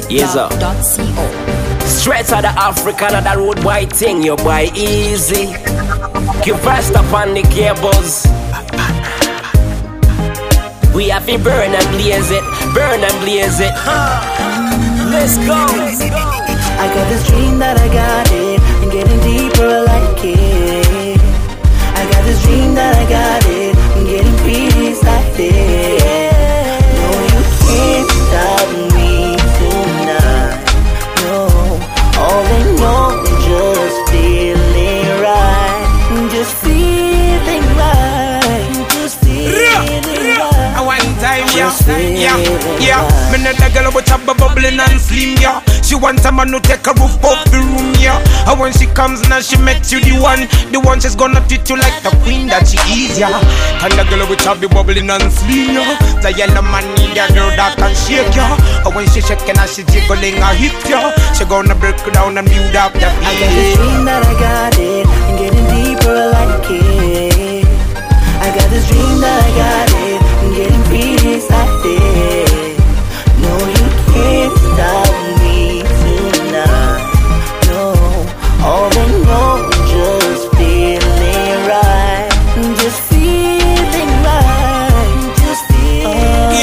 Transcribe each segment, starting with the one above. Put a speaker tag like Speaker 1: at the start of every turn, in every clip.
Speaker 1: ZambianMusicBlog.co.
Speaker 2: Straight out of Africa, not the road boy thing, you boy easy. Keep fast up on the cables. We have to burn and blaze it, burn and blaze it. Let's go.
Speaker 3: I got this dream that I got it, and getting deeper I like it. I got this dream that I got it, and getting pretty excited. No, you can't stop me tonight. No, all they know is just feeling right. Just feeling right. Just feeling right.
Speaker 4: One time, yeah. Me know the girl with a bubbling and slim, yeah. She wants a man to take a roof off the room, yeah. And when she comes now, she makes you the one she's gonna treat you like the queen that she is, yeah. And the girl with a bubbling and slim, yeah. The yellow man need a girl that can shake, yeah. And when she shaking and she jiggling her hips, yeah, she gonna break down and build up the beat.
Speaker 3: I got this dream that I got it, and getting deeper I like it. I got this dream that I got it, and getting pretty excited. No, you can't stop me tonight. No, all they know is just feeling right. Just feeling right. Just feeling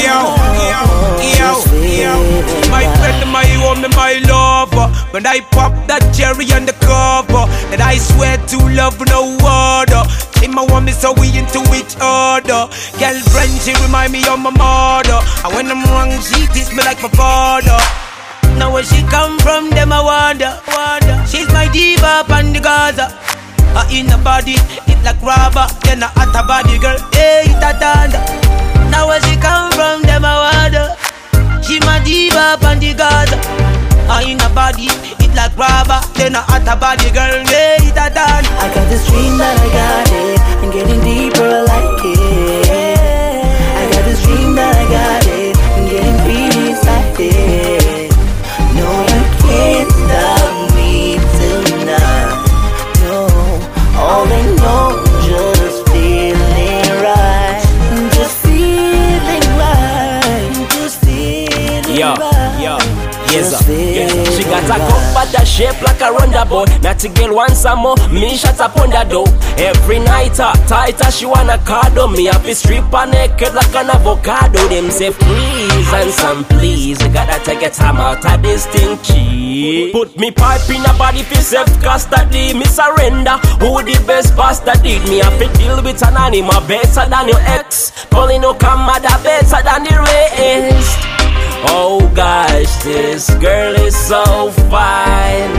Speaker 3: right.
Speaker 4: My friend, my woman, my lover. When I pop that cherry on the cover, that I swear to love no other. My woman, so we into each other. Girlfriend, she remind me of my mother. And when I'm wrong, she teach me like my father. Now where she come from, them I wonder. She's my diva up on the Gaza. In the body, it like rubber. Then I at a body girl, hey, tatanda. Now where she come from, them I wonder. She my diva up on the Gaza. In the body, it like rubber. Then I at a body girl, hey, tatanda.
Speaker 3: I got this dream that I got it, and getting deeper I like it. I got this dream that I got it, and getting pretty excited. No, you can't stop me tonight. No, all they know is just feeling right. Just feeling right. Just feeling right.
Speaker 2: She got a comfortable shape like a roundabout. Not to girl want some more, me shut up on the door. Every night tighter she wanna cuddle me. Up the strip and naked like an avocado. Them say please and some please. You gotta take your time out of this thing cheap. Put me pipe in a body for self-custody. Me surrender, who the best bastard did me? Have to deal with an animal better than your ex. Calling no commander better than the rest. Oh gosh, this girl is so fine.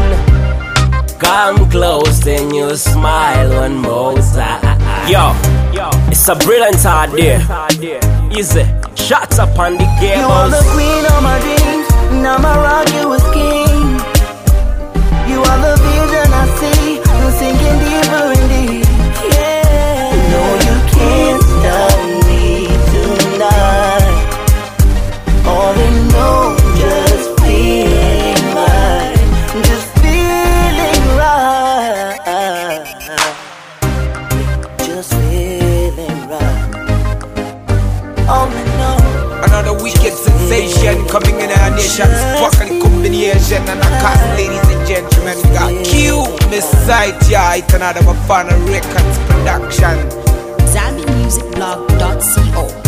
Speaker 2: Come close and you smile one more time. Yo, it's a brilliant idea. Easy, shots up on the cables.
Speaker 3: You are the queen of my dreams, and I'ma rock you as king. You are the vision I see, I'm sinking deeper and deep. Yeah, no, you can't stop me tonight. All they know, just feeling right. Just feeling right. Just feeling right. All they know.
Speaker 4: Another wicked sensation coming in our nation. Fucking combination and a cast, ladies and gentlemen. We got Q, Miss Sight, yeah. It's another Mafana Records production.
Speaker 1: ZambianMusicBlog.co.